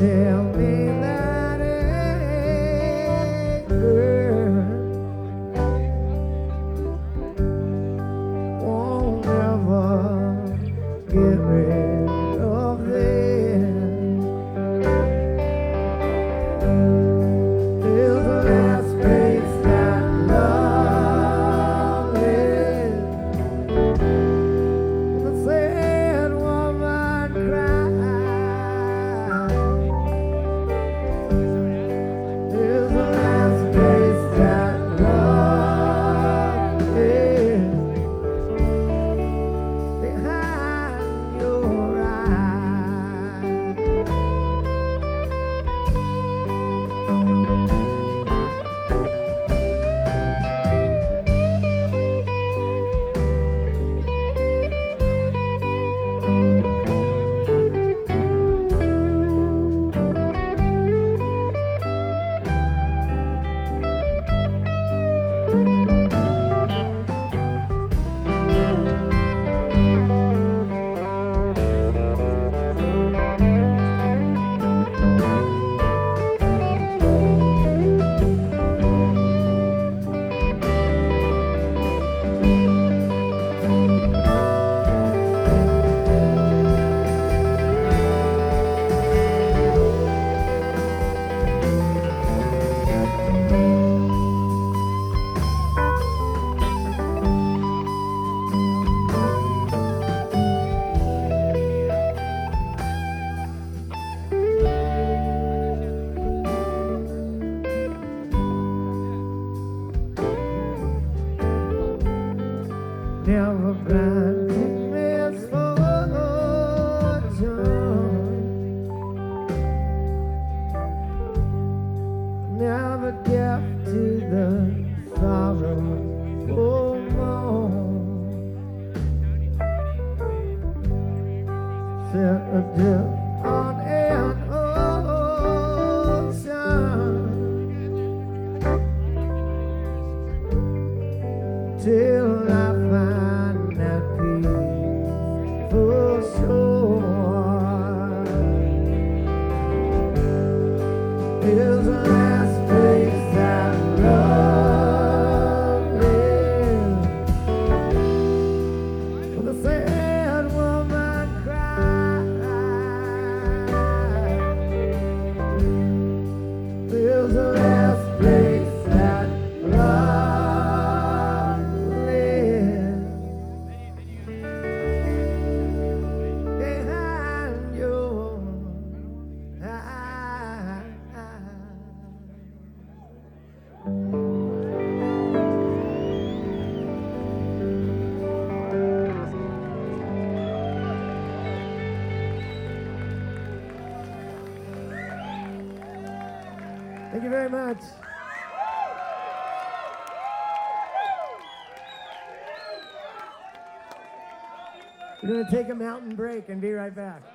tell me that a girl won't ever get rid of this. Is the last place that love lives. The sad woman cries. Is the last place that love lives. Behind your eyes. Never granted misfortune, never deaf to the sorrowful moan, set adrift on an ocean till I find that peaceful shore. Is the last place that love lives. When the sad woman cries. Is the last place that love lives. Behind your eyes. Thank you very much. We're going to take a mountain break and be right back.